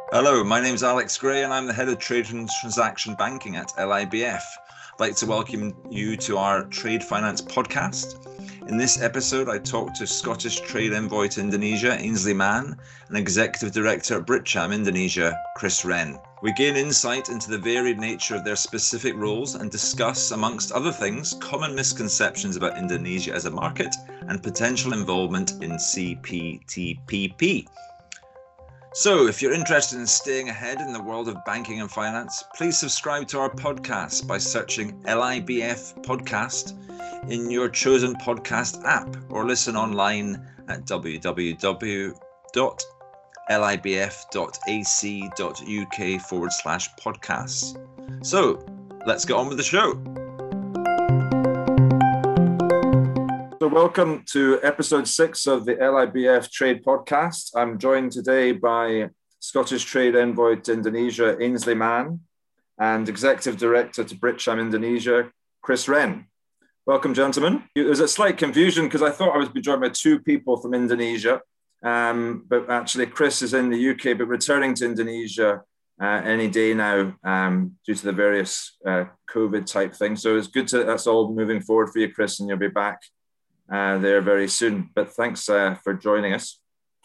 Hello, my name is Alex Gray and I'm the Head of Trade and Transaction Banking at LIBF. I'd like to welcome you to our Trade Finance podcast. In this episode, I talk to Scottish Trade Envoy to Indonesia, Ainsley Mann, and Executive Director at Britcham, Indonesia, Chris Wren. We gain insight into the varied nature of their specific roles and discuss, amongst other things, common misconceptions about Indonesia as a market and potential involvement in CPTPP. So, if you're interested in staying ahead in the world of banking and finance, please subscribe to our podcast by searching LIBF Podcast in your chosen podcast app or listen online at www.libf.ac.uk/podcasts. So, let's get on with the show. So welcome to episode 6 of the LIBF Trade Podcast. I'm joined today by Scottish Trade Envoy to Indonesia, Ainsley Mann, and Executive Director to Britcham, Indonesia, Chris Wren. Welcome, gentlemen. There's a slight confusion because I thought I was being joined by two people from Indonesia, but actually Chris is in the UK, but returning to Indonesia any day now due to the various COVID type things. So it's good that's all moving forward for you, Chris, and you'll be back there very soon. But thanks for joining us.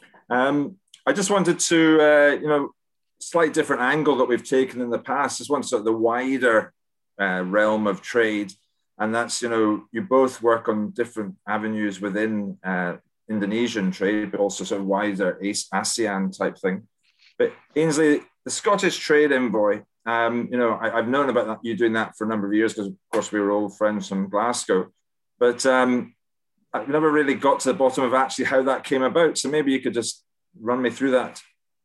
I just wanted to, slight different angle that we've taken in the past is one sort of the wider realm of trade. And that's, you both work on different avenues within Indonesian trade, but also sort of wider ASEAN type thing. But Ainsley, the Scottish Trade Envoy, I've known about you doing that for a number of years because, of course, we were old friends from Glasgow. But I've never really got to the bottom of actually how that came about. So maybe you could just run me through that.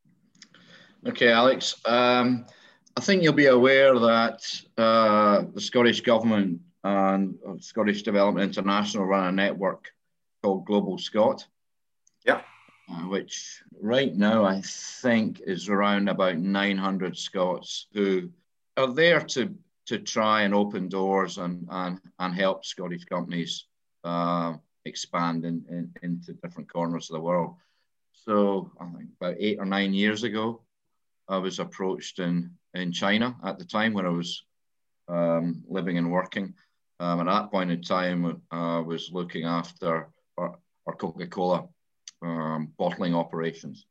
Okay, Alex. I think you'll be aware that the Scottish Government and Scottish Development International run a network called Global Scot. Yeah. Which right now I think is around about 900 Scots who are there to try and open doors and help Scottish companies expand into different corners of the world. So I think about 8 or 9 years ago, I was approached in China at the time when I was living and working. At that point in time, I was looking after our Coca-Cola bottling operations.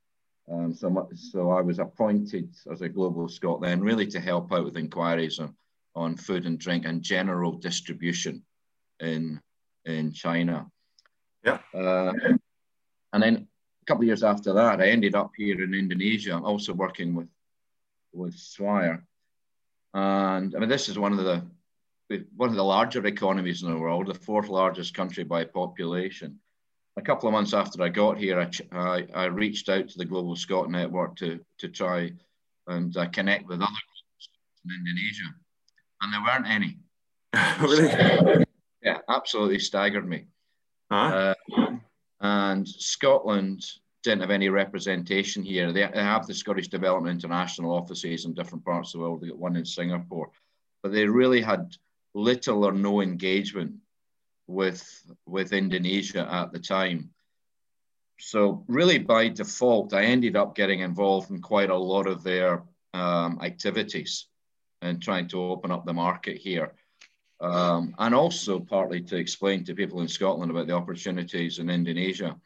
So I was appointed as a Global Scot then really to help out with inquiries on food and drink and general distribution in China. Yeah. And then a couple of years after that, I ended up here in Indonesia, also working with Swire. And I mean, this is one of the larger economies in the world, the 4th largest country by population. A couple of months after I got here, I reached out to the Global Scot Network to try and connect with other Scots in Indonesia, and there weren't any. Really? Yeah, absolutely staggered me. Huh? And Scotland didn't have any representation here. They have the Scottish Development International offices in different parts of the world. They got one in Singapore, but they really had little or no engagement with Indonesia at the time. So really by default, I ended up getting involved in quite a lot of their activities and trying to open up the market here. And also partly to explain to people in Scotland about the opportunities in Indonesia.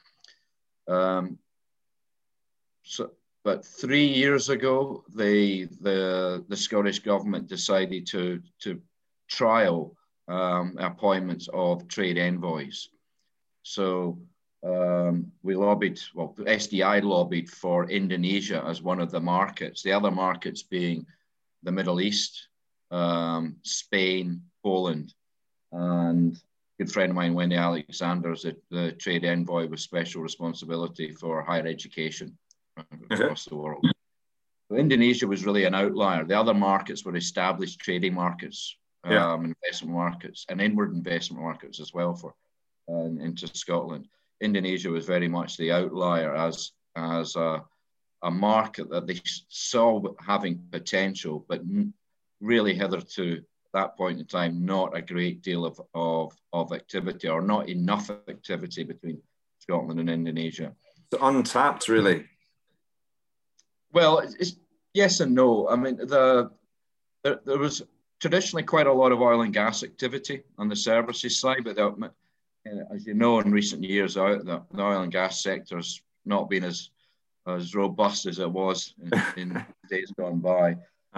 But 3 years ago, the Scottish Government decided to trial appointments of trade envoys. So we lobbied, well, SDI lobbied for Indonesia as one of the markets, the other markets being the Middle East, Spain, Poland, and a good friend of mine, Wendy Alexander, is the trade envoy with special responsibility for higher education across the world. So Indonesia was really an outlier. The other markets were established trading markets, investment markets, and inward investment markets as well for into Scotland. Indonesia was very much the outlier as a market that they saw having potential, but really hitherto that point in time, not a great deal of activity or not enough activity between Scotland and Indonesia. So untapped, really. Well, it's yes and no. I mean, there was traditionally quite a lot of oil and gas activity on the services side, but as you know, in recent years, the oil and gas sector has not been as robust as it was in days gone by.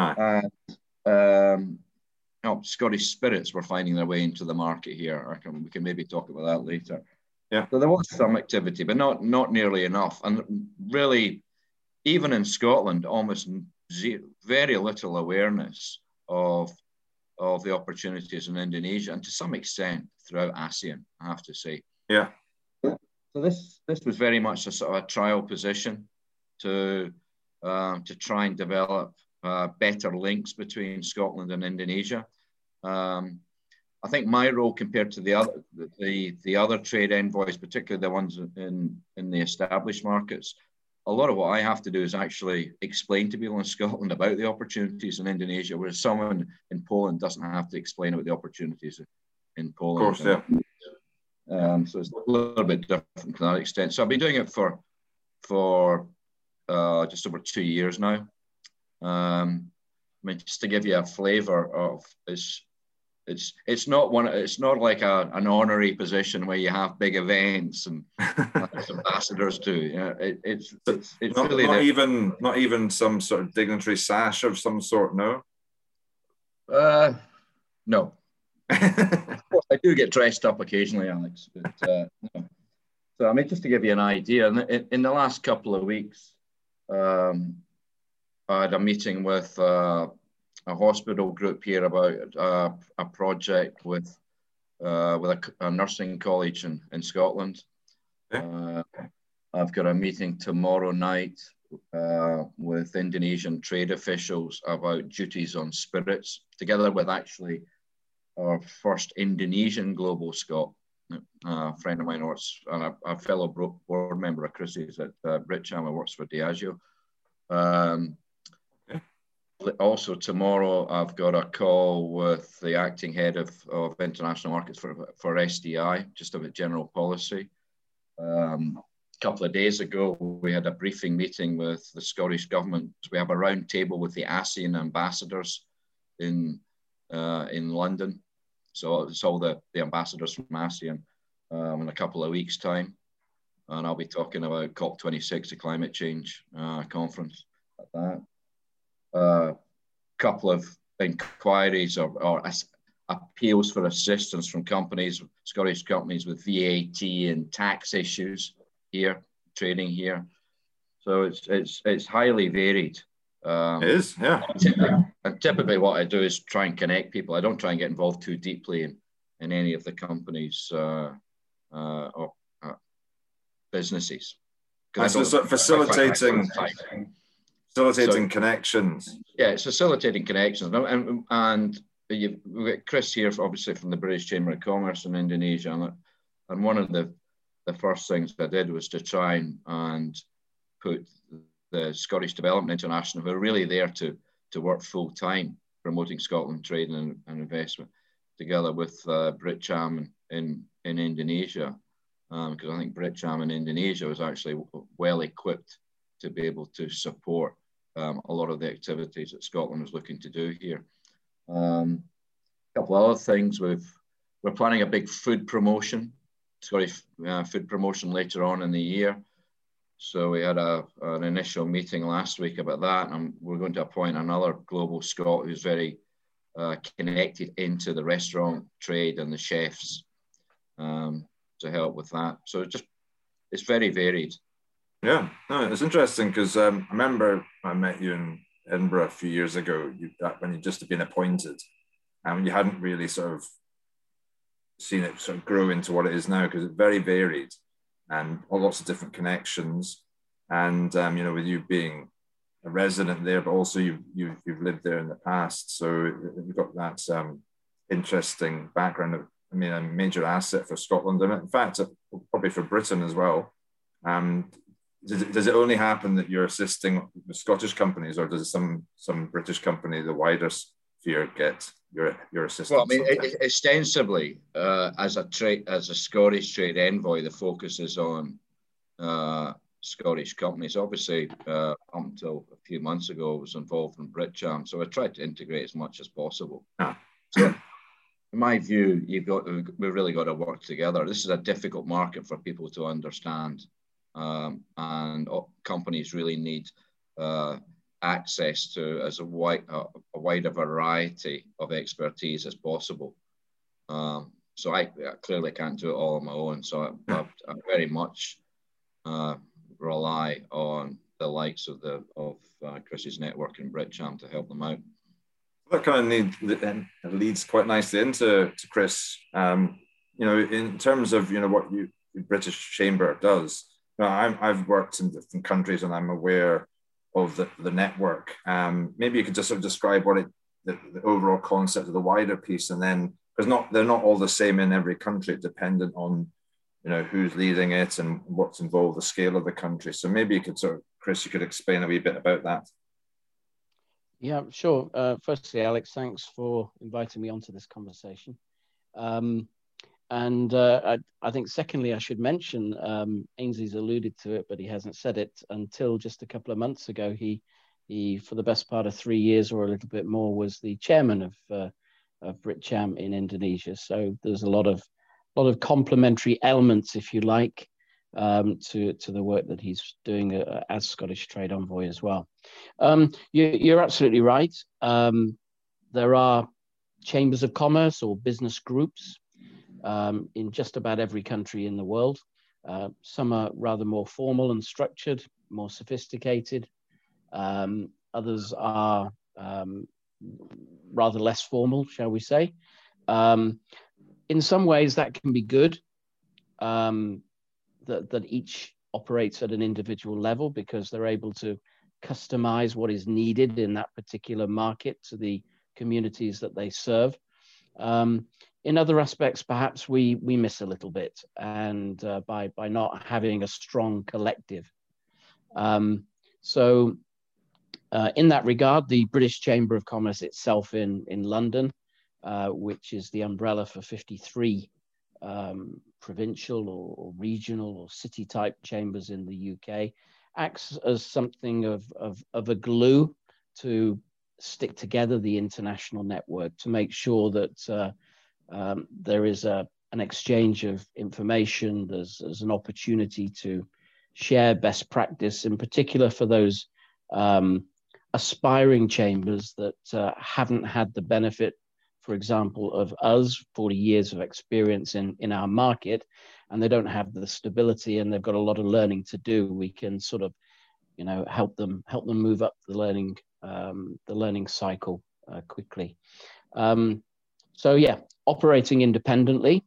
And Scottish Spirits were finding their way into the market here. We can maybe talk about that later. Yeah. So there was some activity, but not nearly enough. And really, even in Scotland, almost very little awareness of the opportunities in Indonesia, and to some extent throughout ASEAN, I have to say. Yeah. So this was very much a sort of a trial position to try and develop better links between Scotland and Indonesia. I think my role compared to the other trade envoys, particularly the ones in the established markets, a lot of what I have to do is actually explain to people in Scotland about the opportunities in Indonesia, whereas someone in Poland doesn't have to explain about the opportunities in Poland. Of course, yeah. So it's a little bit different to that extent. So I've been doing it for just over 2 years now. I mean, just to give you a flavour of it's not like an honorary position where you have big events and ambassadors do. Yeah, it's not, really not even some sort of dignitary sash of some sort. No. No. Of course, I do get dressed up occasionally, Alex. But no. So I mean, just to give you an idea, in the last couple of weeks, I had a meeting with a hospital group here about a project with a nursing college in Scotland. Okay. I've got a meeting tomorrow night with Indonesian trade officials about duties on spirits, together with actually our first Indonesian global Scot. A friend of mine works, and a fellow board member of Chrissy's at Britcham, who works for Diageo. Also tomorrow, I've got a call with the acting head of international markets for SDI, just about general policy. A couple of days ago, we had a briefing meeting with the Scottish government. We have a round table with the ASEAN ambassadors in London. So it's all the ambassadors from ASEAN in a couple of weeks' time. And I'll be talking about COP26, the climate change conference at that. Couple of inquiries or appeals for assistance from Scottish companies with VAT and tax issues here, trading here. So it's highly varied. It is, yeah. And typically what I do is try and connect people. I don't try and get involved too deeply in any of the companies' or businesses. So facilitating connections. Yeah, it's facilitating connections. And we've got Chris here, obviously, from the British Chamber of Commerce in Indonesia. And one of the first things I did was to try and put the Scottish Development International, who are really there to work full time promoting Scotland trade and investment, together with Britcham in Indonesia, because I think Britcham in Indonesia was actually well equipped to be able to support a lot of the activities that Scotland was looking to do here. A couple of other things, we're planning a big food promotion, Scottish food promotion later on in the year. So we had an initial meeting last week about that, and we're going to appoint another global Scot who's very connected into the restaurant trade and the chefs to help with that. So it's very varied. Yeah, no, it's interesting because I remember I met you in Edinburgh a few years ago, when you'd just been appointed, and you hadn't really sort of seen it sort of grow into what it is now, because it's very varied and lots of different connections. And with you being a resident there, but also you've lived there in the past, so you've got that interesting background. I mean, a major asset for Scotland, and in fact, probably for Britain as well. Does it only happen that you're assisting the Scottish companies, or does some British company, the wider sphere, get your assistance? Well, I mean, ostensibly, as a Scottish trade envoy, the focus is on Scottish companies. Obviously, up until a few months ago, was involved in BritCham, so I tried to integrate as much as possible. Ah. So, in my we've really got to work together. This is a difficult market for people to understand, and companies really need access to as a wider variety of expertise as possible. So I clearly can't do it all on my own. So I very much rely on the likes of Chris's network in BritCham to help them out. That kind of leads quite nicely into Chris. In terms of what the British Chamber does. I've worked in different countries and I'm aware of the network. Maybe you could just sort of describe what the overall concept of the wider piece, and then because they're not all the same in every country, dependent on who's leading it and what's involved, the scale of the country. So maybe you could Chris, you could explain a wee bit about that. Yeah, sure. Firstly, Alex, thanks for inviting me onto this conversation. I think secondly, I should mention, Ainsley's alluded to it, but he hasn't said it until just a couple of months ago. He for the best part of 3 years or a little bit more, was the chairman of BritCham in Indonesia. So there's a lot of complementary elements, if you like, to the work that he's doing as Scottish Trade Envoy as well. You're absolutely right. There are chambers of commerce or business groups in just about every country in the world. Some are rather more formal and structured, more sophisticated. Others are rather less formal, shall we say. In some ways that can be good, that each operates at an individual level because they're able to customize what is needed in that particular market to the communities that they serve. In other aspects, perhaps we miss a little bit, and by not having a strong collective. So in that regard, the British Chamber of Commerce itself in London, which is the umbrella for 53 provincial or regional or city type chambers in the UK, acts as something of a glue to stick together the international network, to make sure that there is an exchange of information, there's an opportunity to share best practice, in particular for those aspiring chambers that haven't had the benefit, for example, of us, 40 years of experience in our market, and they don't have the stability and they've got a lot of learning to do. We can sort of, help them move up the learning cycle quickly. So yeah, operating independently,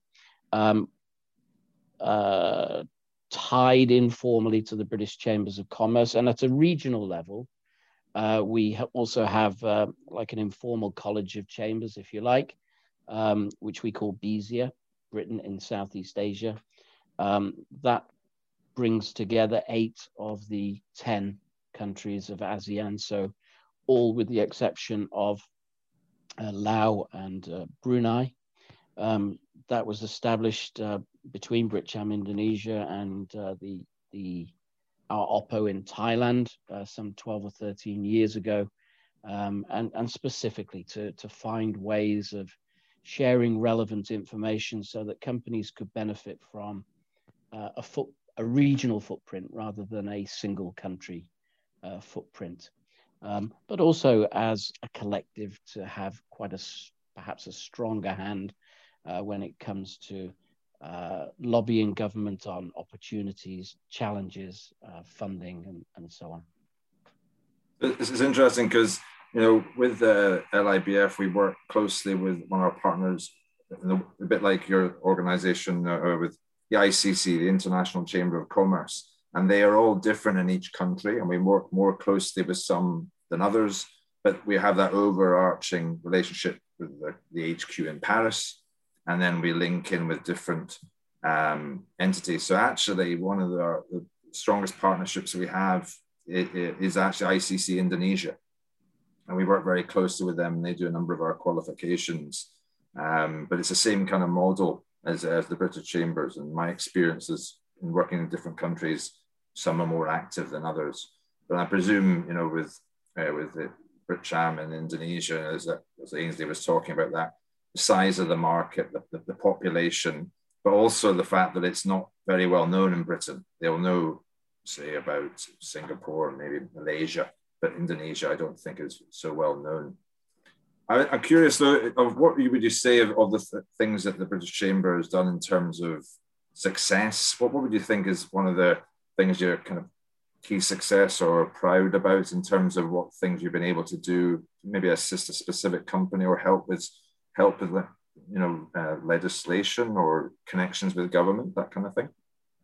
tied informally to the British Chambers of Commerce, and at a regional level, we also have like an informal college of chambers, if you like, which we call BSEA, Britain in Southeast Asia. That brings together 8 of the 10 countries of ASEAN, so all with the exception of Laos and Brunei. That was established between BritCham Indonesia and our Oppo in Thailand some 12 or 13 years ago, and specifically to find ways of sharing relevant information so that companies could benefit from a regional footprint rather than a single country footprint, but also as a collective to have perhaps a stronger hand when it comes to lobbying government on opportunities, challenges, funding, and so on. This is interesting because, with the LIBF, we work closely with one of our partners, a bit like your organization with the ICC, the International Chamber of Commerce, and they are all different in each country, and we work more closely with some than others, but we have that overarching relationship with the HQ in Paris, and then we link in with different entities. So actually, one of the strongest partnerships we have is actually ICC Indonesia, and we work very closely with them. They do a number of our qualifications, but it's the same kind of model as the British Chambers. And my experiences in working in different countries, some are more active than others. But I presume, with with the Britcham in Indonesia, as Ainsley was talking about that, the size of the market, the population, but also the fact that it's not very well known in Britain. They'll know, say, about Singapore and maybe Malaysia, but Indonesia I don't think is so well known. I'm curious though, of what would you say of the things that the British Chamber has done in terms of success? What would you think is one of the things you're kind of key success or proud about in terms of what things you've been able to do, maybe assist a specific company or help with legislation or connections with government, that kind of thing?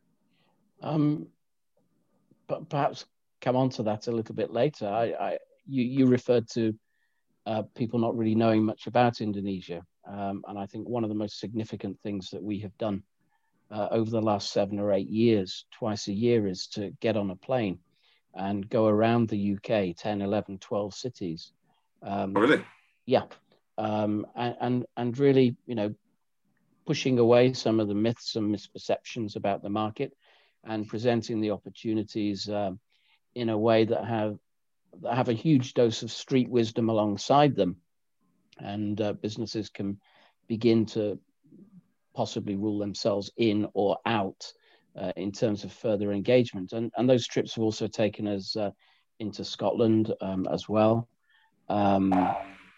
But perhaps come on to that a little bit later. You referred to people not really knowing much about Indonesia. And I think one of the most significant things that we have done over the last 7 or 8 years, twice a year, is to get on a plane and go around the UK, 10, 11, 12 cities. Really? Yeah. And really, pushing away some of the myths and misperceptions about the market and presenting the opportunities in a way that have a huge dose of street wisdom alongside them. And businesses can begin to possibly rule themselves in or out in terms of further engagement. And those trips have also taken us into Scotland as well. So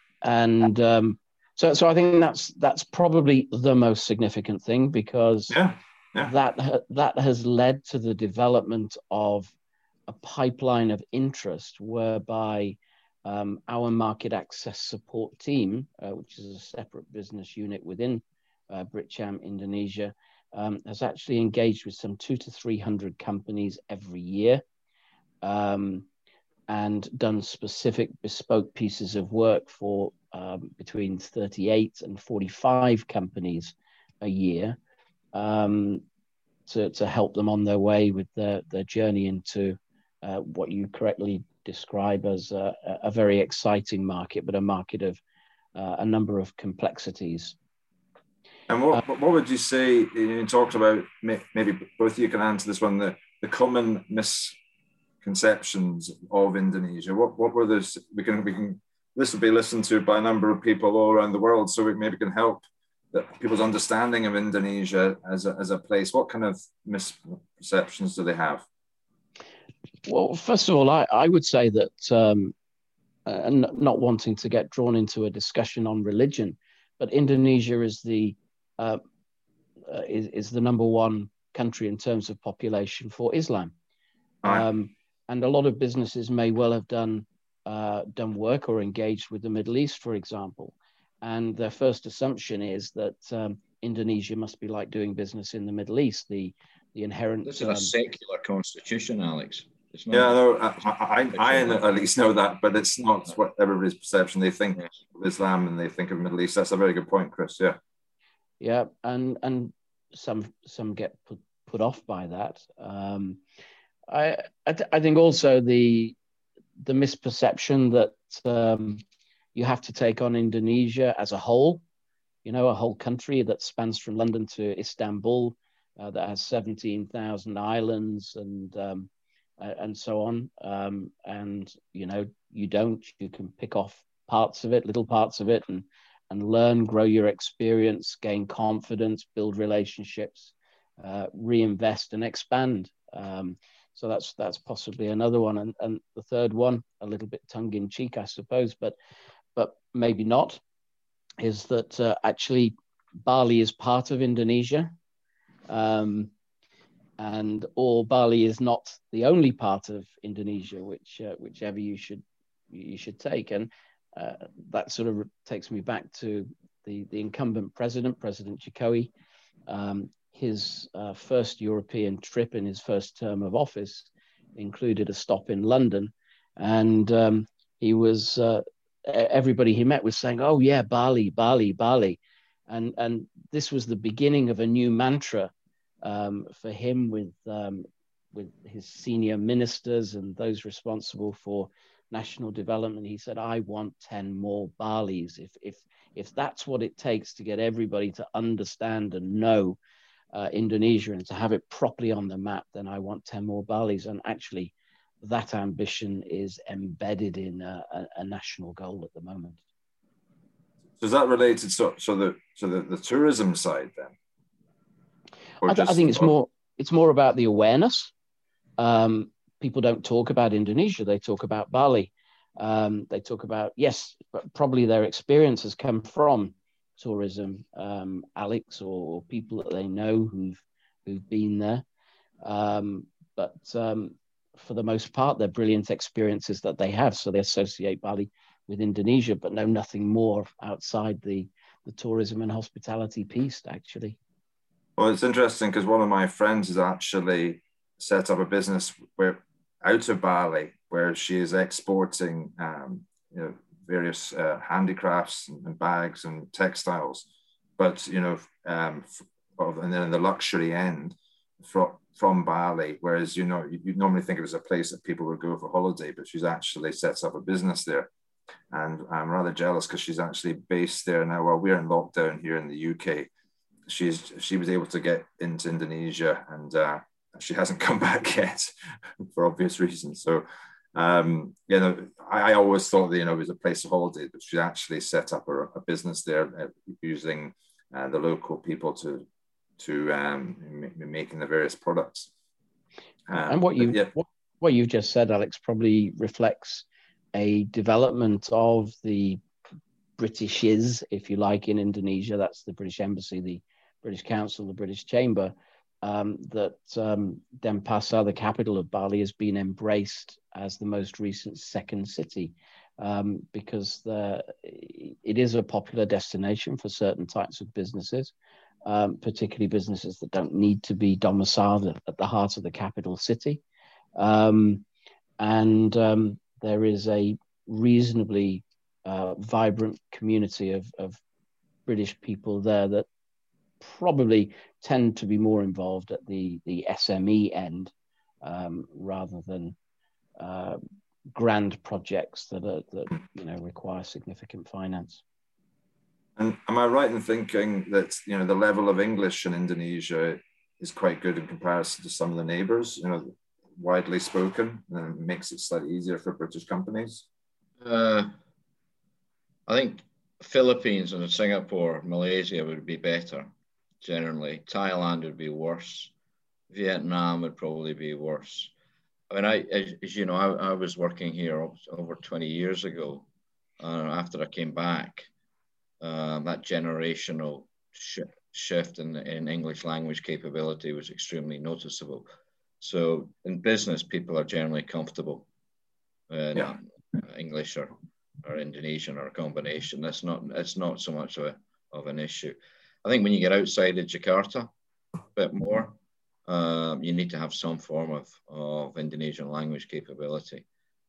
I think that's probably the most significant thing, because that has led to the development of a pipeline of interest whereby our market access support team, which is a separate business unit within Britcham Indonesia, has actually engaged with some 200 to 300 companies every year, and done specific bespoke pieces of work for between 38 and 45 companies a year, to help them on their way with their journey into what you correctly describe as a very exciting market, but a market of a number of complexities. And what would you say, you talked about, maybe both of you can answer this one, the common misconceptions of Indonesia. What were those? This will be listened to by a number of people all around the world, so we maybe can help people's understanding of Indonesia as a place. What kind of misperceptions do they have? Well, first of all, I would say that, not wanting to get drawn into a discussion on religion, but Indonesia is the number one country in terms of population for Islam. And a lot of businesses may well have done work or engaged with the Middle East, for example. And their first assumption is that Indonesia must be like doing business in the Middle East. The inherent... This is a secular constitution, Alex. It's not, yeah, no, I at least know that, but it's not what everybody's perception. They think of Islam and they think of Middle East. That's a very good point, Chris. Yeah. Yeah, and some get put off by that. I think also the misperception that you have to take on Indonesia as a whole, a whole country that spans from London to Istanbul, that has 17,000 islands and so on. And you can pick off parts of it, little parts of it, and learn, grow your experience, gain confidence, build relationships, reinvest and expand. So that's possibly another one. And the third one, a little bit tongue in cheek, I suppose, but maybe not, is that actually Bali is part of Indonesia. Or Bali is not the only part of Indonesia, whichever you should take. And that sort of takes me back to the incumbent President Jokowi. His first European trip in his first term of office included a stop in London, and he was everybody he met was saying, "Oh yeah, Bali, Bali, Bali," and this was the beginning of a new mantra for him with his senior ministers and those responsible for national development. He said, "I want 10 more Balis. If that's what it takes to get everybody to understand and know Indonesia and to have it properly on the map, then I want 10 more Balis." And actually, that ambition is embedded in a national goal at the moment. So is that related to the tourism side then? I think it's more about the awareness. People don't talk about Indonesia; they talk about Bali. They talk about, yes, but probably their experience has come from tourism, Alex, or people that they know who've been there. But for the most part, they're brilliant experiences that they have. So they associate Bali with Indonesia, but know nothing more outside the tourism and hospitality piece, actually. Well, it's interesting because one of my friends has actually set up a business out of Bali, where she is exporting various handicrafts and bags and textiles, but and then the luxury end from Bali, whereas you normally think it was a place that people would go for holiday, but she's actually set up a business there, and I'm rather jealous because she's actually based there now. While we're in lockdown here in the UK, she was able to get into Indonesia, and she hasn't come back yet for obvious reasons. So I always thought that it was a place of holiday, but she actually set up a business there using the local people to making the various products. And what you've just said, Alex, probably reflects a development of the Britishes, if you like, in Indonesia. That's the British Embassy, the British Council, the British Chamber. That Denpasar, the capital of Bali, has been embraced as the most recent second city because it is a popular destination for certain types of businesses, particularly businesses that don't need to be domiciled at the heart of the capital city. And there is a reasonably vibrant community of British people there that probably tend to be more involved at the SME end rather than grand projects that require significant finance. And am I right in thinking that the level of English in Indonesia is quite good in comparison to some of the neighbours? Widely spoken, and makes it slightly easier for British companies. I think Philippines and Singapore, Malaysia would be better. Generally, Thailand would be worse. Vietnam would probably be worse. I mean, as you know, I was working here over 20 years ago. After I came back, that generational shift in English language capability was extremely noticeable. So in business, people are generally comfortable in English or Indonesian or a combination. It's not so much of an issue. I think when you get outside of Jakarta a bit more, you need to have some form of Indonesian language capability.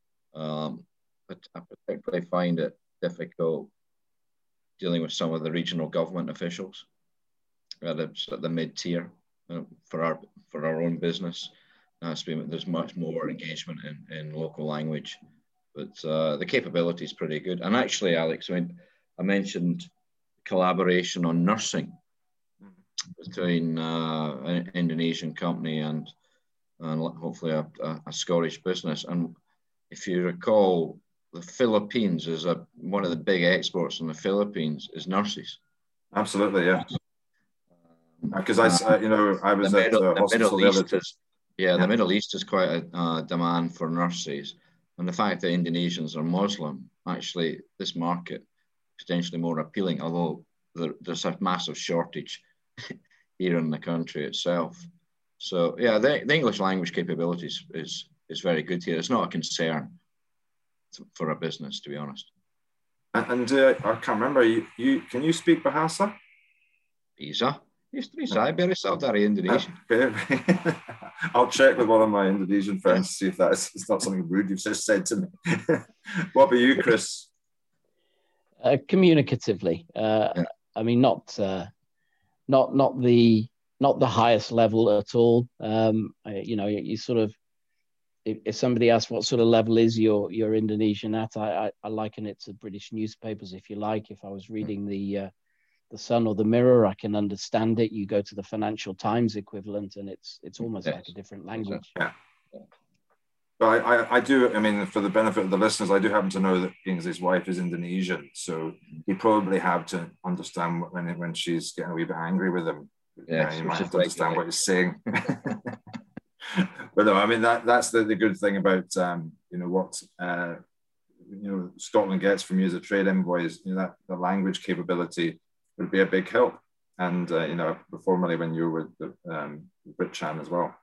But I particularly find it difficult dealing with some of the regional government officials at the mid-tier for our own business. There's much more engagement in local language, but the capability is pretty good. And actually, Alex, I mentioned collaboration on nursing between an Indonesian company and hopefully a Scottish business. And if you recall, the Philippines is one of the big exports in the Philippines is nurses. Absolutely, yeah. Because I was at the hospital the other day. The Middle East is quite a demand for nurses, and the fact that Indonesians are Muslim, actually, this market potentially more appealing. Although there's a massive shortage here in the country itself. So yeah, the English language capability is very good here. It's not a concern for a business, to be honest. And I can't remember. Can you speak Bahasa? Bisa. Saya berisau dari Indonesia. I'll check with one of my Indonesian friends to see if it's not something rude you've just said to me. What about you, Chris? Communicatively, I mean, not the highest level at all. You sort of, if somebody asks what sort of level is your Indonesian at, I liken it to British newspapers, if you like. If I was reading the Sun or the Mirror, I can understand it. You go to the Financial Times equivalent, and it's almost like a different language. Yeah. But I do, I mean, for the benefit of the listeners, I do happen to know that Kingsley's wife is Indonesian, so he probably have to understand when she's getting a wee bit angry with him. Yes, you might have to understand what he's saying. But no, I mean, that's the good thing about, what Scotland gets from you as a trade envoy is, that the language capability would be a big help. And, formerly when you were with BritChan as well.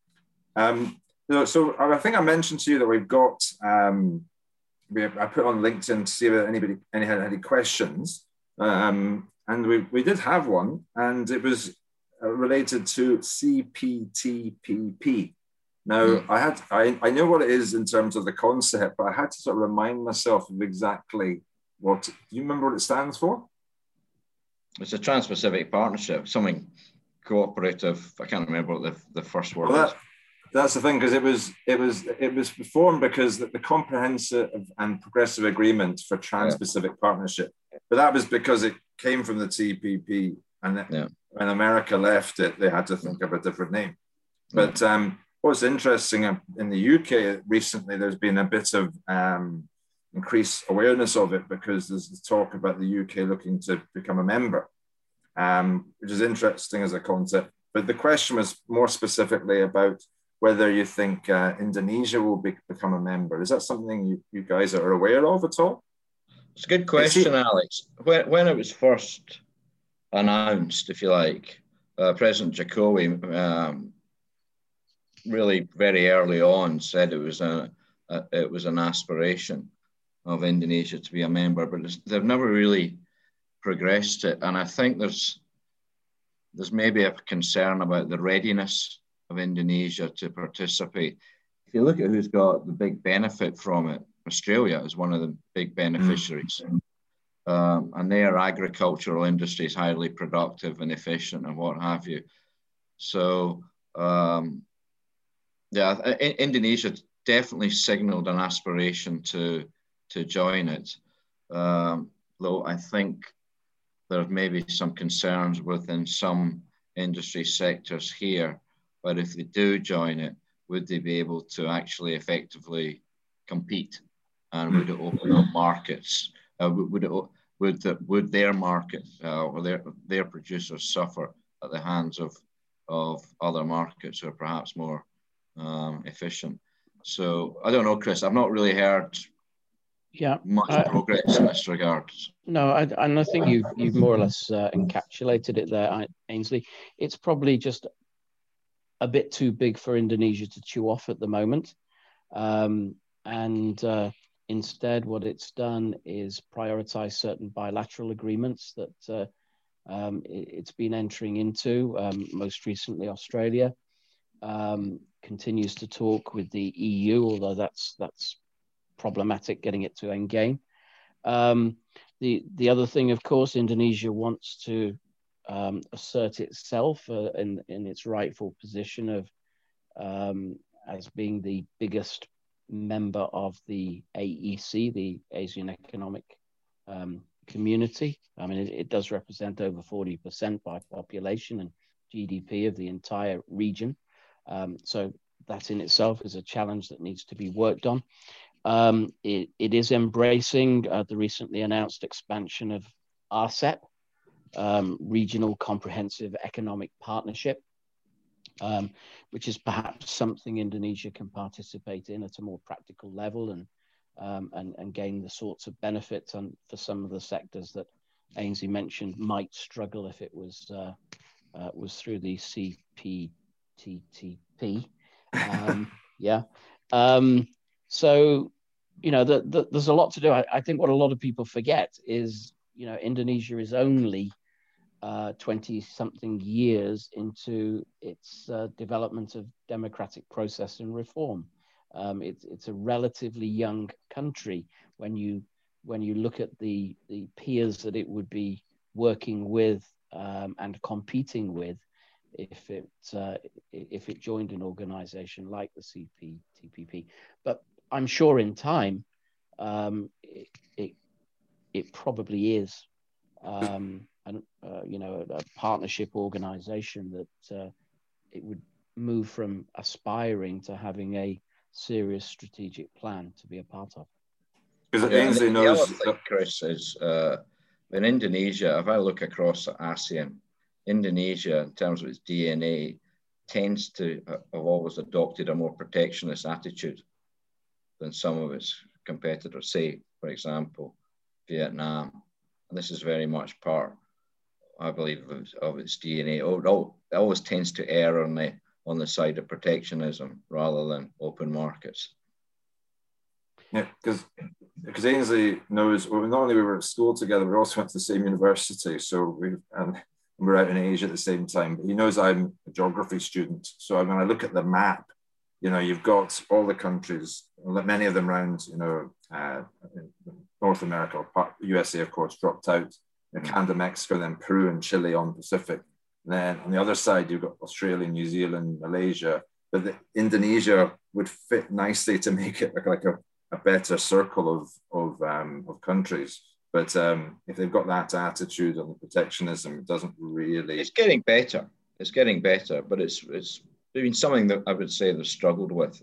So I think I mentioned to you that we've got, I put on LinkedIn to see if anybody had any questions. And we did have one, and it was related to CPTPP. Now, I know what it is in terms of the concept, but I had to sort of remind myself of exactly what, do you remember what it stands for? It's a Trans-Pacific Partnership, something cooperative. I can't remember what the first word is. That's the thing, because it was formed because the Comprehensive and Progressive Agreement for Trans-Pacific Partnership, but that was because it came from the TPP, and when America left it, they had to think of a different name. But what's interesting in the UK recently, there's been a bit of increased awareness of it because there's talk about the UK looking to become a member, which is interesting as a concept. But the question was more specifically about whether you think Indonesia will become a member. Is that something you guys are aware of at all? It's a good question, Alex. When it was first announced, if you like, President Jokowi really very early on said it was an aspiration of Indonesia to be a member, but they've never really progressed it. And I think there's maybe a concern about the readiness of Indonesia to participate. If you look at who's got the big benefit from it, Australia is one of the big beneficiaries. And their agricultural industry is highly productive and efficient and what have you. So, Indonesia definitely signaled an aspiration to join it. Though I think there may be some concerns within some industry sectors here. But if they do join it, would they be able to actually effectively compete? And would it open up markets? Would their market or their producers suffer at the hands of other markets who are perhaps more efficient? So I don't know, Chris. I've not really heard much progress in this regard. No, and I think you've more or less encapsulated it there, Ainsley. It's probably just a bit too big for Indonesia to chew off at the moment. Instead, what it's done is prioritize certain bilateral agreements that it's been entering into. Most recently, Australia continues to talk with the EU, although that's problematic getting it to end game. The other thing, of course, Indonesia wants to assert itself in its rightful position of as being the biggest member of the AEC, the Asian Economic Community. I mean, it does represent over 40% by population and GDP of the entire region. So that in itself is a challenge that needs to be worked on. It is embracing the recently announced expansion of RCEP, Regional Comprehensive Economic Partnership, which is perhaps something Indonesia can participate in at a more practical level and gain the sorts of benefits for some of the sectors that Ainsley mentioned might struggle if it was through the CPTPP. So, there's a lot to do. I think what a lot of people forget is, Indonesia is only 20-something years into its development of democratic process and reform. It's a relatively young country when you look at the peers that it would be working with and competing with if it joined an organization like the CPTPP. But I'm sure in time it probably is a partnership organization that it would move from aspiring to having a serious strategic plan to be a part of. Because Ainsley knows. The other thing, Chris, is in Indonesia, if I look across ASEAN, Indonesia, in terms of its DNA, tends to have always adopted a more protectionist attitude than some of its competitors. Say, for example, Vietnam. And this is very much part, I believe, of its DNA. It always tends to err on the side of protectionism rather than open markets. Yeah, because Ainsley knows, well, not only we were at school together, we also went to the same university. So we're out in Asia at the same time. But he knows I'm a geography student. So when I look at the map, you've got all the countries, many of them around, North America, USA, of course, dropped out. Canada, Mexico, then Peru and Chile on Pacific. And then on the other side, you've got Australia, New Zealand, Malaysia. But Indonesia would fit nicely to make it like a better circle of countries. But if they've got that attitude on the protectionism, it doesn't really. It's getting better. It's getting better, but it's been something that I would say they've struggled with.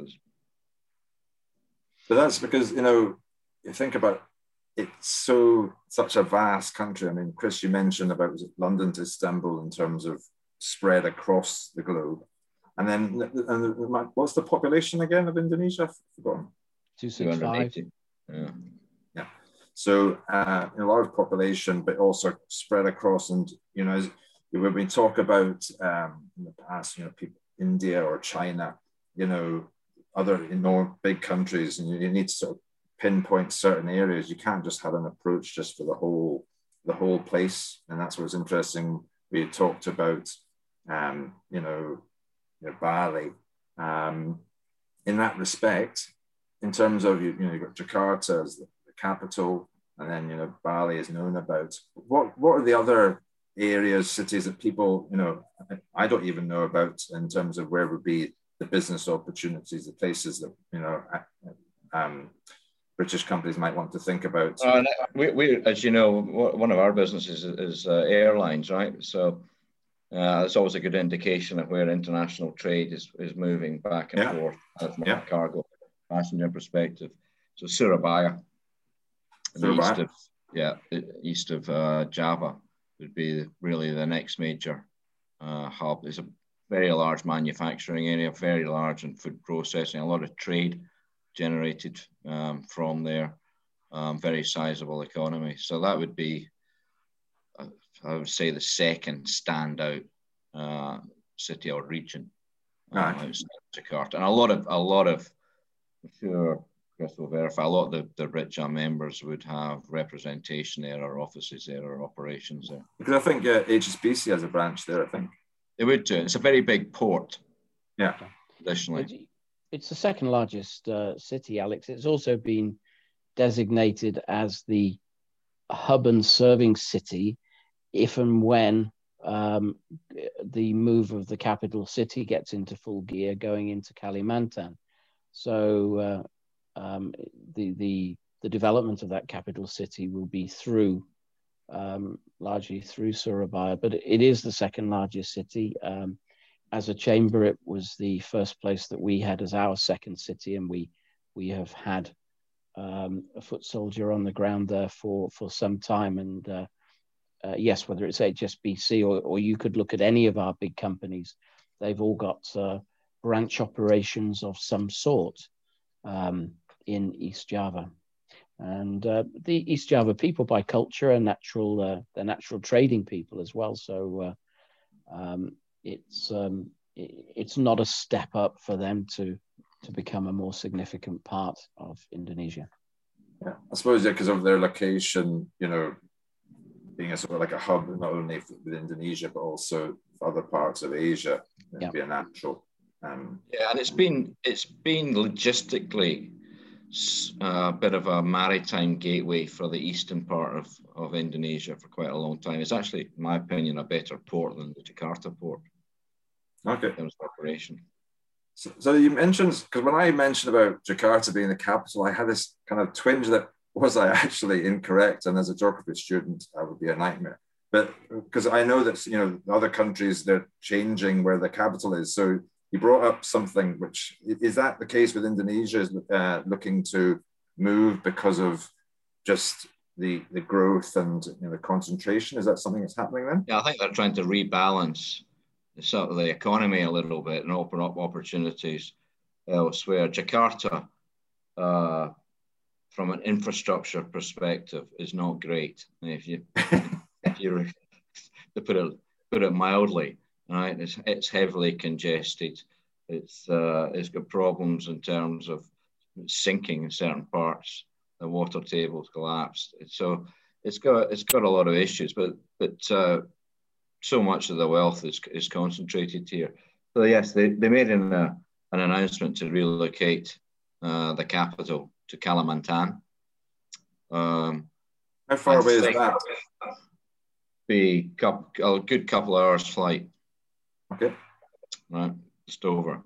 But that's because you think about it's such a vast country. I mean, Chris, you mentioned about London to Istanbul in terms of spread across the globe, and then what's the population again of Indonesia? I've forgotten. 265. Yeah. So a large population, but also spread across. And as when we talk about in the past, people, India or China, other big countries, and you need to sort of pinpoint certain areas. You can't just have an approach just for the whole place. And that's what's interesting. We talked about Bali. In that respect, in terms of you've got Jakarta as the capital, and then Bali is known about. What are the other areas, cities that people I don't even know about in terms of where would be the business opportunities, the places that British companies might want to think about? We, as you know, one of our businesses is airlines, right? So it's always a good indication of where international trade is moving back and forth from a cargo passenger perspective. So Surabaya, east of Java would be really the next major hub. It's a very large manufacturing area, very large in food processing, a lot of trade generated from there, very sizable economy. So that would be, I would say, the second standout city or region outside Jakarta. And a lot of, I'm sure Chris will verify, a lot of the RICHA members would have representation there, or offices there, or operations there. Because I think HSBC has a branch there, I think. They would do. It's a very big port. Yeah. Traditionally. It's the second largest city, Alex. It's also been designated as the hub and serving city if and when the move of the capital city gets into full gear going into Kalimantan. So the development of that capital city will be largely through Surabaya, but it is the second largest city. As a chamber, it was the first place that we had as our second city, and we have had a foot soldier on the ground there for some time. And yes, whether it's HSBC or you could look at any of our big companies, they've all got branch operations of some sort in East Java. And the East Java people by culture are they're natural trading people as well. So it's not a step up for them to become a more significant part of Indonesia. Yeah, I suppose because of their location, being a sort of like a hub, not only with Indonesia but also other parts of Asia, it'd be a natural. And it's been logistically a bit of a maritime gateway for the eastern part of Indonesia for quite a long time. It's actually, in my opinion, a better port than the Jakarta port. Okay. In terms of operation. So you mentioned, because when I mentioned about Jakarta being the capital, I had this kind of twinge that was I actually incorrect? And as a geography student, that would be a nightmare. But because I know that, other countries, they're changing where the capital is. So you brought up something, which is that the case with Indonesia, is looking to move because of just the growth and the concentration? Is that something that's happening then? Yeah, I think they're trying to rebalance sort of the economy a little bit and open up opportunities elsewhere. Jakarta, from an infrastructure perspective, is not great. If you to put it mildly, right? It's heavily congested. It's got problems in terms of sinking in certain parts. The water table's collapsed. So it's got a lot of issues, but so much of the wealth is concentrated here. So yes, they made an announcement to relocate the capital to Kalimantan. How far away is that? Be a good couple of hours flight. Okay. Right, just over.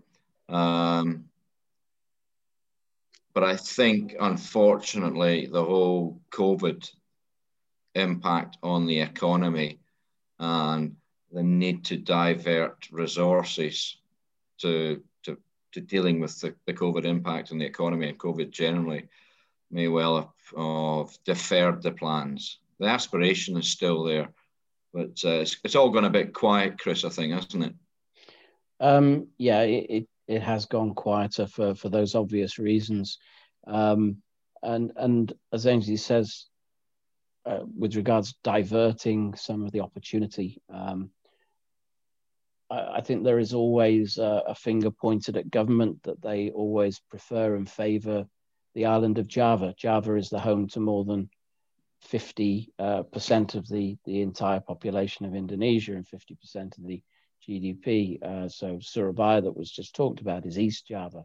But I think, unfortunately, the whole COVID impact on the economy and the need to divert resources to dealing with the COVID impact on the economy and COVID generally may well have deferred the plans. The aspiration is still there, but it's all gone a bit quiet, Chris, I think, hasn't it? Yeah, it has gone quieter for those obvious reasons. And as Ainsley says, with regards to diverting some of the opportunity, I think there is always a finger pointed at government that they always prefer and favour the island of Java. Java is the home to more than 50% of the entire population of Indonesia and 50% of the GDP. So Surabaya, that was just talked about, is East Java.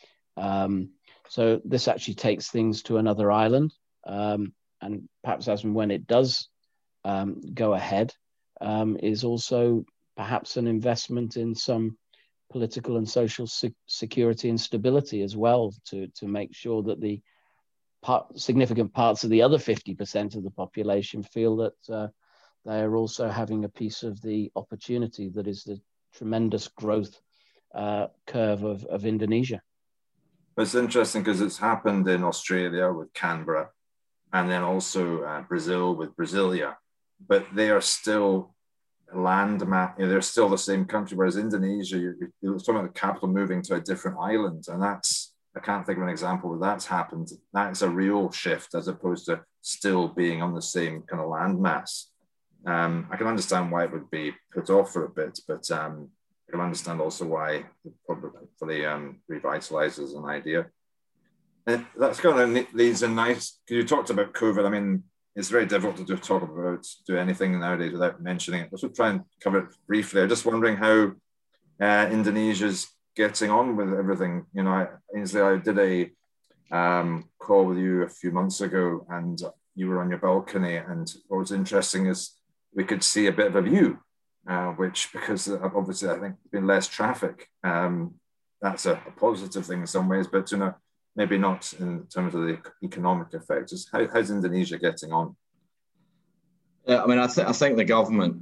So this actually takes things to another island, and perhaps as and when it does go ahead, is also perhaps an investment in some political and social security and stability as well, to make sure that the significant parts of the other 50% of the population feel that they are also having a piece of the opportunity that is the tremendous growth curve of Indonesia. It's interesting because it's happened in Australia with Canberra, and then also Brazil with Brasilia, but they are still land map. They're still the same country, whereas Indonesia, you're talking about the capital moving to a different island, and I can't think of an example where that's happened. That's a real shift as opposed to still being on the same kind of landmass. I can understand why it would be put off for a bit, but I can understand also why it probably revitalizes an idea. And that's kind of leads in nice, because you talked about COVID. I mean, it's very difficult to do anything nowadays without mentioning it. Let's try and cover it briefly. I'm just wondering how Indonesia's getting on with everything. Ainsley, I did a call with you a few months ago, and you were on your balcony, and what was interesting is we could see a bit of a view, which, because obviously I think there's been less traffic, that's a positive thing in some ways, but maybe not in terms of the economic effects. How's Indonesia getting on? Yeah, I mean, I think the government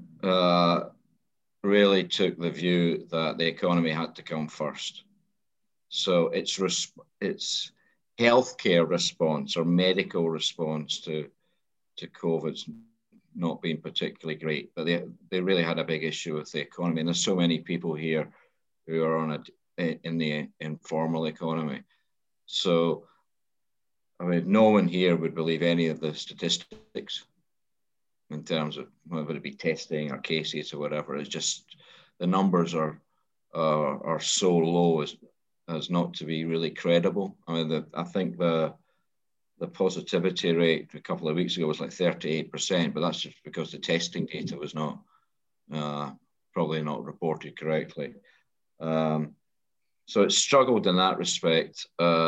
really took the view that the economy had to come first. So its healthcare response or medical response to COVID's not been particularly great, but they really had a big issue with the economy. And there's so many people here who are in the informal economy. So, I mean, no one here would believe any of the statistics in terms of whether it be testing or cases or whatever. It's just the numbers are so low as not to be really credible. I mean, I think the positivity rate a couple of weeks ago was like 38%, but that's just because the testing data was not probably not reported correctly. So it's struggled in that respect.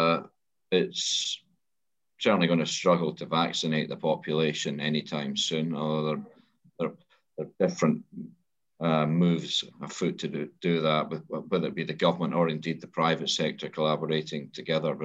It's certainly going to struggle to vaccinate the population anytime soon, although there are different moves afoot to do that, whether it be the government or indeed the private sector collaborating together,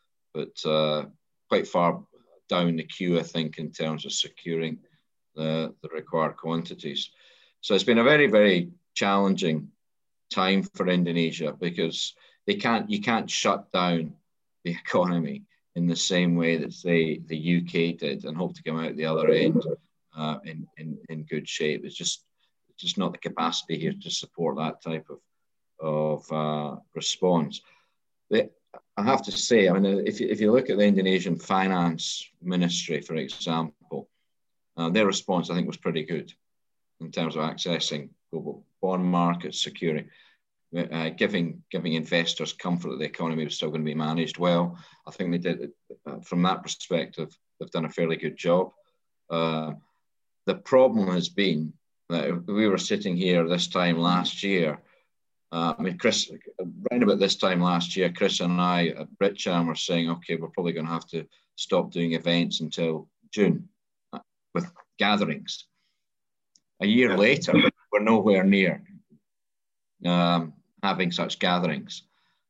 but quite far down the queue, I think, in terms of securing the required quantities. So it's been a very, very challenging time for Indonesia, because you can't shut down the economy in the same way that, say, the UK did and hope to come out the other end in good shape. It's just not the capacity here to support that type of response. I have to say, I mean, if you look at the Indonesian Finance Ministry, for example, their response, I think, was pretty good in terms of accessing global bond markets, securing, giving investors comfort that the economy was still going to be managed well. I think they did, from that perspective, they've done a fairly good job. The problem has been that we were sitting here this time last year. I mean, Chris, around about this time last year, Chris and I at Britcham were saying, okay, we're probably going to have to stop doing events until June with gatherings. A year later, we're nowhere near having such gatherings.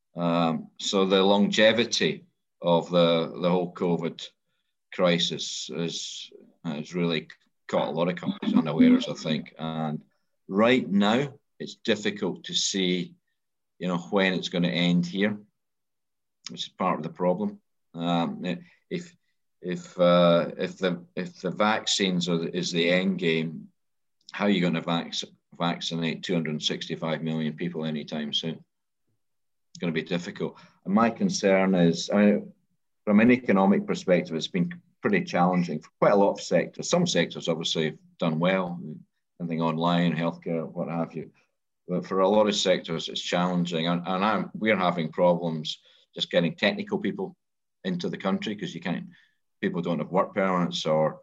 So the longevity of the whole COVID crisis has really caught a lot of companies unawares, I think. And right now, it's difficult to see, when it's going to end here, which is part of the problem. If the vaccines is the end game, how are you going to vaccinate 265 million people anytime soon? It's going to be difficult. And my concern is, from an economic perspective, it's been pretty challenging for quite a lot of sectors. Some sectors obviously have done well, anything online, healthcare, what have you. But for a lot of sectors, it's challenging. And we're having problems just getting technical people into the country, because people don't have work permits or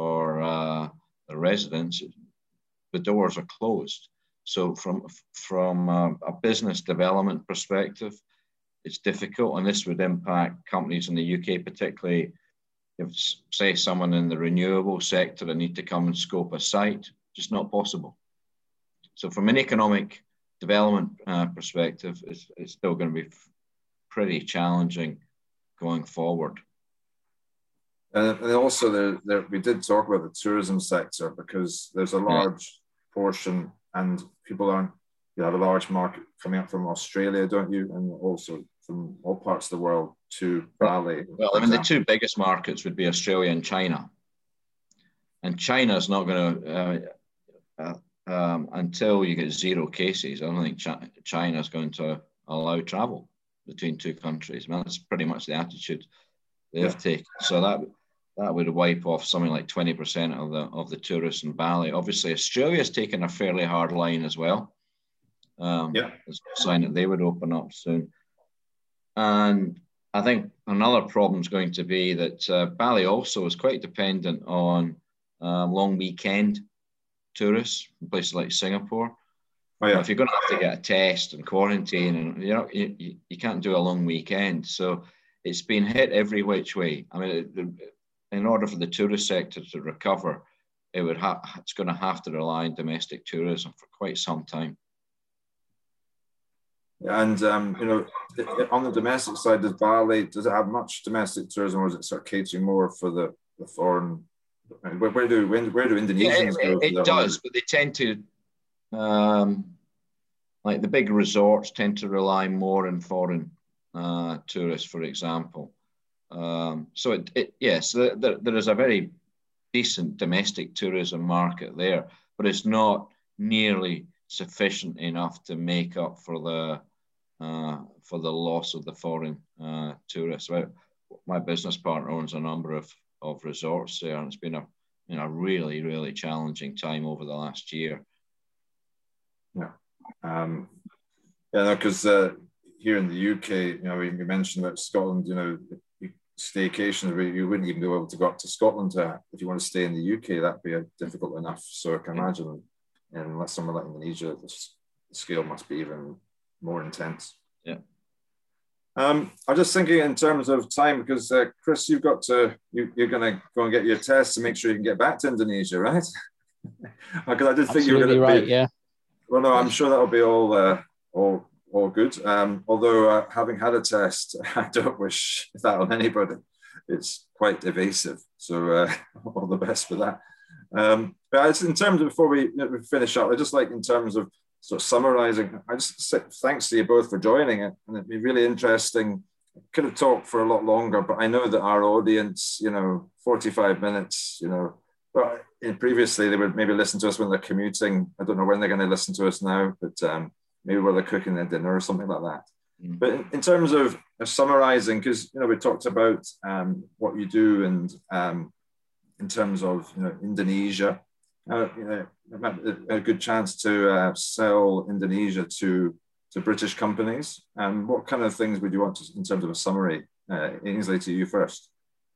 residence. The doors are closed. So from a business development perspective, it's difficult. And this would impact companies in the UK, particularly if, say, someone in the renewable sector that need to come and scope a site, just not possible. So from an economic development perspective, it's still going to be pretty challenging going forward. And also, we did talk about the tourism sector, because there's a large portion, and you have a large market coming up from Australia, don't you? And also from all parts of the world to Bali. Well, I mean, the two biggest markets would be Australia and China. And China's not going to, until you get zero cases, I don't think China's going to allow travel between two countries. I mean, that's pretty much the attitude they've taken. So that would wipe off something like 20% of the tourists in Bali. Obviously, Australia's taken a fairly hard line as well. There's a sign that they would open up soon. And I think another problem is going to be that Bali also is quite dependent on long weekend tourists from places like Singapore. If you're going to have to get a test and quarantine, and you can't do a long weekend, so it's been hit every which way. I mean, in order for the tourist sector to recover, it's going to have to rely on domestic tourism for quite some time. And on the domestic side, does it have much domestic tourism, or is it sort of catering more for the foreign? Where do Indonesians go? It does, but they tend to, like the big resorts, tend to rely more on foreign tourists, for example. So yes, there is a very decent domestic tourism market there, but it's not nearly sufficient enough to make up for the loss of the foreign tourists. My business partner owns a number of resorts there, and it's been a really, really challenging time over the last year. Because here in the UK, we mentioned about Scotland, staycations where you wouldn't even be able to go up to Scotland if you want to stay in the UK. That'd be difficult enough. So I can imagine, unless somewhere like Indonesia, the scale must be even more intense. I'm just thinking in terms of time, because Chris, you're going to go and get your test to make sure you can get back to Indonesia, right? Because I did think you were going to be right. Well, no, I'm sure that'll be all good. Although having had a test, I don't wish that on anybody. It's quite evasive. So all the best for that. But in terms of, before we finish up, I just like in terms of sort of summarizing, I just say thanks to you both for joining it. And it'd be really interesting. I could have talked for a lot longer, but I know that our audience, 45 minutes, but previously they would maybe listen to us when they're commuting. I don't know when they're going to listen to us now, but maybe while they're cooking their dinner or something like that. Mm. But in terms of summarizing, because, we talked about what you do and in terms of, Indonesia, a good chance to sell Indonesia to British companies. And what kind of things would you want to, in terms of a summary? Ainsley, to you first.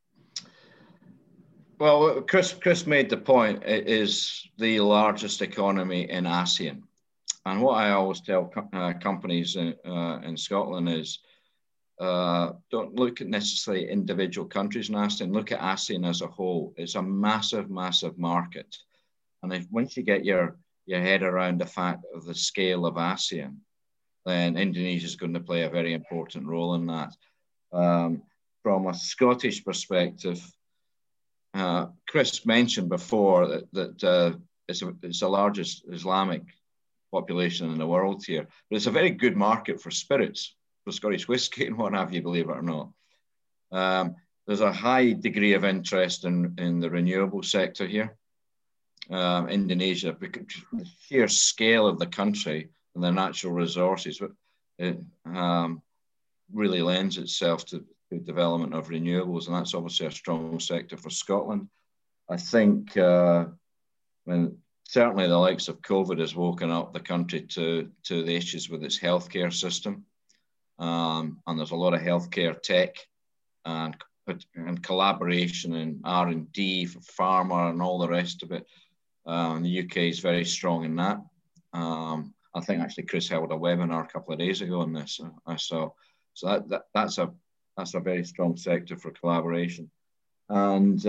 Well, Chris made the point. It is the largest economy in ASEAN. And what I always tell companies in Scotland is don't look at necessarily individual countries in ASEAN, look at ASEAN as a whole. It's a massive, massive market. And once you get your head around the fact of the scale of ASEAN, then Indonesia is going to play a very important role in that. From a Scottish perspective, Chris mentioned before that it's the largest Islamic population in the world here, but it's a very good market for spirits, for Scottish whisky and what have you, believe it or not. There's a high degree of interest in the renewable sector here. Indonesia, because the sheer scale of the country and the natural resources, it really lends itself to the development of renewables, and that's obviously a strong sector for Scotland. I think when certainly the likes of COVID has woken up the country to the issues with its healthcare system, and there's a lot of healthcare tech and collaboration and R&D for pharma and all the rest of it. And the UK is very strong in that. I think actually Chris held a webinar a couple of days ago on this. I saw. So that's a very strong sector for collaboration, and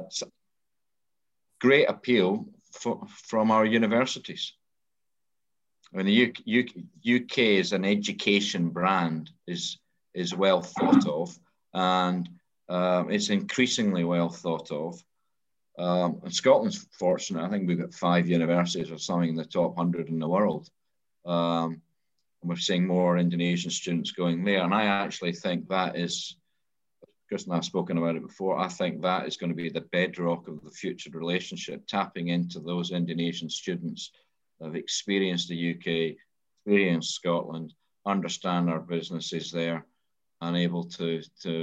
great appeal from our universities. I mean, the UK as an education brand is well thought of, and it's increasingly well thought of. And Scotland's fortunate. I think we've got 5 universities or something in the top 100 in the world. And we're seeing more Indonesian students going there. And I actually think that is, Chris and I have spoken about it before, I think that is going to be the bedrock of the future relationship, tapping into those Indonesian students that have experienced the UK, experienced Scotland, understand our businesses there, and able to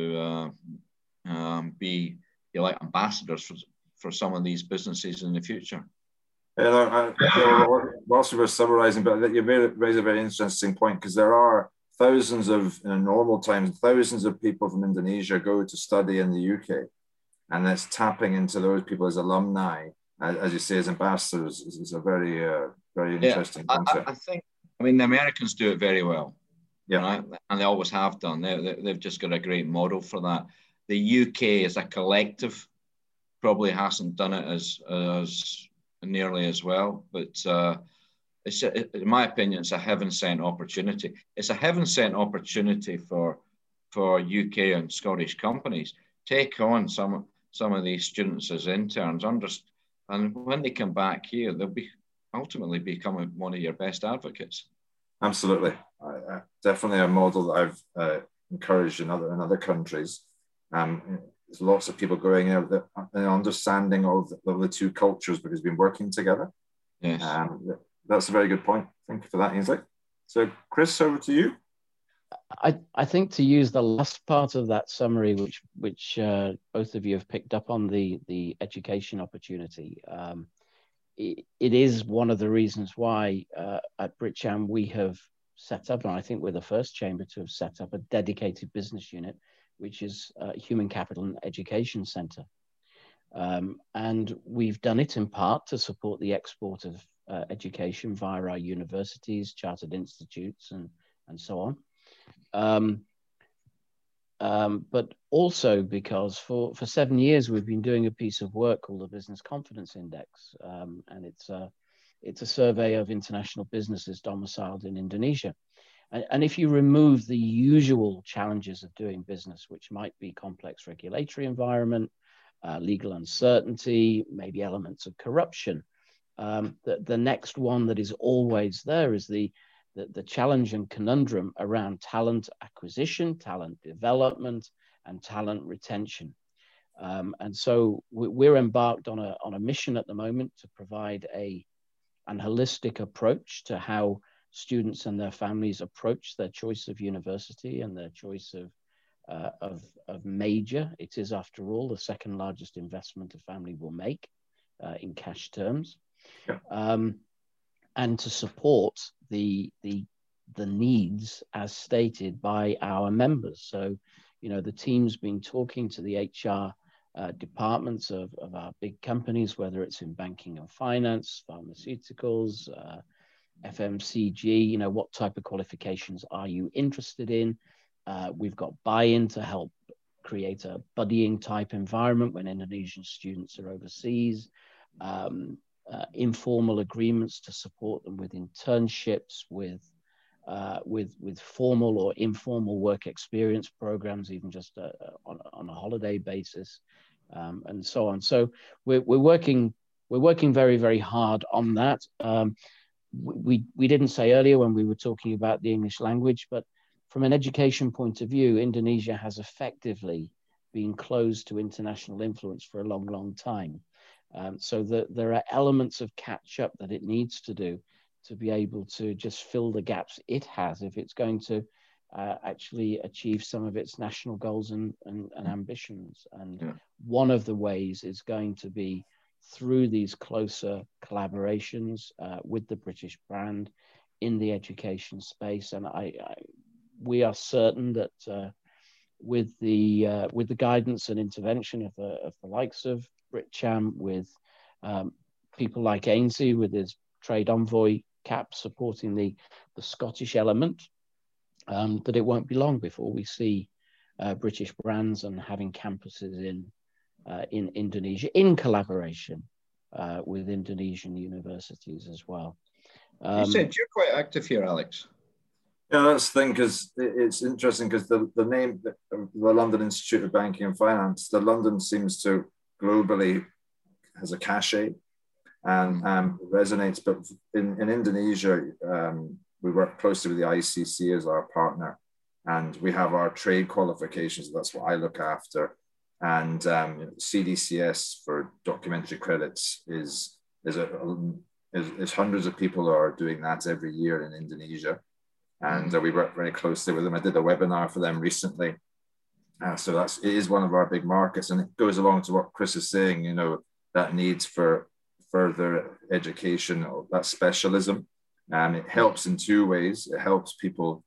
be, if you like, ambassadors for some of these businesses in the future. Yeah, whilst we were summarising, but you raise a very interesting point, because there are thousands of, in normal times, thousands of people from Indonesia go to study in the UK, and that's tapping into those people as alumni, as you say, as ambassadors, is a very, very interesting concept. I mean, the Americans do it very well. Yeah, right? And they always have done. They've just got a great model for that. The UK as a collective probably hasn't done it as nearly as well, but in my opinion, it's a heaven-sent opportunity. It's a heaven-sent opportunity for UK and Scottish companies. Take on some of these students as interns, and when they come back here, they'll be ultimately become one of your best advocates. Absolutely, definitely a model that I've encouraged in other countries. There's lots of people going there with an understanding of the two cultures, because we've been working together. Yes. That's a very good point. Thank you for that, Ainsley. So, Chris, over to you. I think to use the last part of that summary, which both of you have picked up on, the education opportunity, it is one of the reasons why at Britcham we have set up, and I think we're the first chamber to have set up, a dedicated business unit, which is Human Capital and Education Centre. And we've done it in part to support the export of education via our universities, chartered institutes, and so on. But also because for 7 years we've been doing a piece of work called the Business Confidence Index, and it's a survey of international businesses domiciled in Indonesia. And if you remove the usual challenges of doing business, which might be complex regulatory environment, legal uncertainty, maybe elements of corruption, The next one that is always there is the challenge and conundrum around talent acquisition, talent development, and talent retention. And so we're embarked on a mission at the moment to provide an holistic approach to how students and their families approach their choice of university and their choice of major. It is, after all, the second largest investment a family will make in cash terms. Yeah. And to support the needs as stated by our members. So, the team's been talking to the HR departments of our big companies, whether it's in banking and finance, pharmaceuticals, FMCG, what type of qualifications are you interested in? We've got buy-in to help create a buddying type environment when Indonesian students are overseas, informal agreements to support them with internships, with formal or informal work experience programs, even just on a holiday basis, and so on. So we're working very, very hard on that. We didn't say earlier when we were talking about the English language, but from an education point of view, Indonesia has effectively been closed to international influence for a long, long time. So there are elements of catch up that it needs to do to be able to just fill the gaps it has if it's going to actually achieve some of its national goals and ambitions. And one of the ways is going to be through these closer collaborations with the British brand in the education space. And we are certain that with the guidance and intervention of the likes of BritCham, with people like Ainsley with his trade envoy cap supporting the Scottish element, that it won't be long before we see British brands and having campuses in Indonesia in collaboration with Indonesian universities as well. You said you're quite active here, Alex. Yeah, that's the thing, because it's interesting because the name, the London Institute of Banking and Finance, the London seems to globally has a cachet and resonates, but in Indonesia, we work closely with the ICC as our partner, and we have our trade qualifications. That's what I look after. And CDCS for documentary credits is hundreds of people are doing that every year in Indonesia. And we work very closely with them. I did a webinar for them recently. So it is one of our big markets. And it goes along to what Chris is saying, that needs for further education, or that specialism. It helps in two ways. It helps people,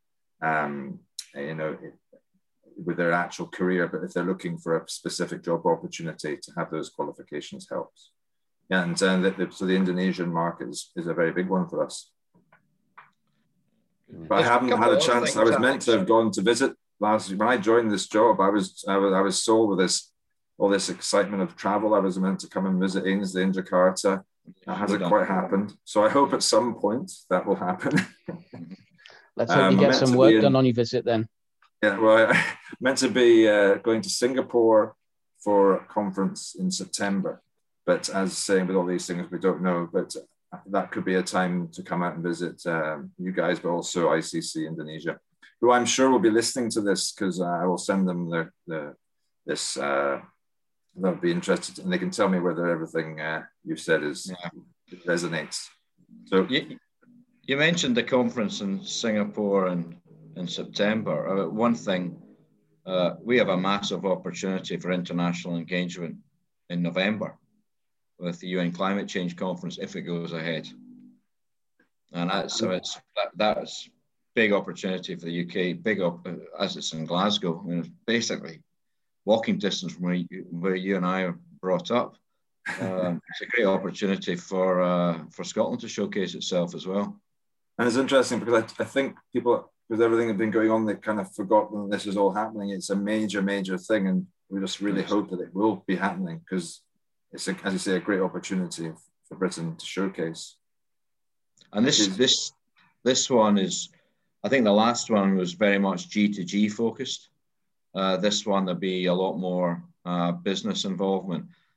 with their actual career, but if they're looking for a specific job opportunity, to have those qualifications helps. And so the Indonesian market is a very big one for us. But I haven't had a chance. I was meant to have gone to visit last week. When I joined this job, I was sold with all this excitement of travel. I was meant to come and visit Ainsley in Jakarta. That hasn't quite happened. So I hope at some point that will happen. Let's hope you get some work done on your visit then. Yeah, well, I meant to be going to Singapore for a conference in September. But as saying with all these things, we don't know. But that could be a time to come out and visit you guys, but also ICC Indonesia, who I'm sure will be listening to this, because I will send them this. They'll be interested, and they can tell me whether everything you've said resonates. So you mentioned the conference in Singapore in September. One thing, we have a massive opportunity for international engagement in November with the UN Climate Change Conference, if it goes ahead. And that's big opportunity for the UK, as it's in Glasgow. I mean, it's basically walking distance from where you and I are brought up. It's a great opportunity for Scotland to showcase itself as well. And it's interesting because I think people, with everything that's been going on, they kind of forgotten that this is all happening. It's a major, major thing, and we just really hope that it will be happening, because it's, as you say, a great opportunity for Britain to showcase. And this one is, I think the last one was very much G2G focused. This one, there'll be a lot more business involvement.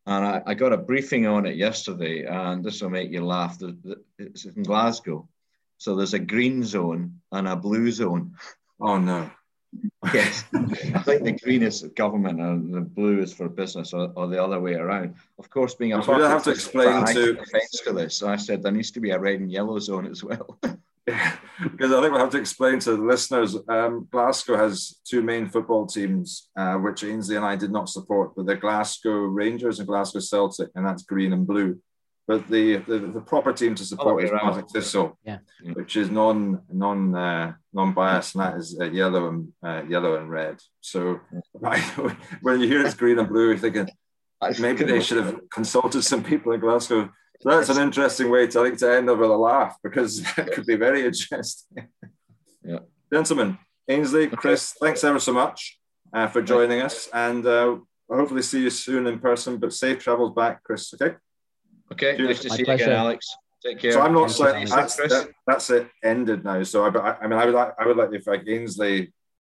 And I got a briefing on it yesterday, and this will make you laugh. It's in Glasgow. So there's a green zone and a blue zone. Oh, no. Yes. I think the green is government and the blue is for business, or the other way around. Of course, being a we don't have to explain to offense to this. So I said there needs to be a red and yellow zone as well. Because I think we'll have to explain to the listeners, Glasgow has two main football teams, which Ainsley and I did not support, but they're Glasgow Rangers and Glasgow Celtic, and that's green and blue. But the proper team to support is Partick Thistle, which is non-biased, and that is yellow and red. So when you hear it's green and blue, you're thinking maybe they should have consulted some people in Glasgow. So that's an interesting way to end up with a laugh, because it could be very interesting. Yeah, gentlemen, Ainsley, Chris, thanks ever so much for joining us, and I'll hopefully see you soon in person. But safe travels back, Chris. Okay. Okay. Cheers. Nice to see you again, Alex. Take care. So I'm not saying that's it ended now. So I would like if Ainsley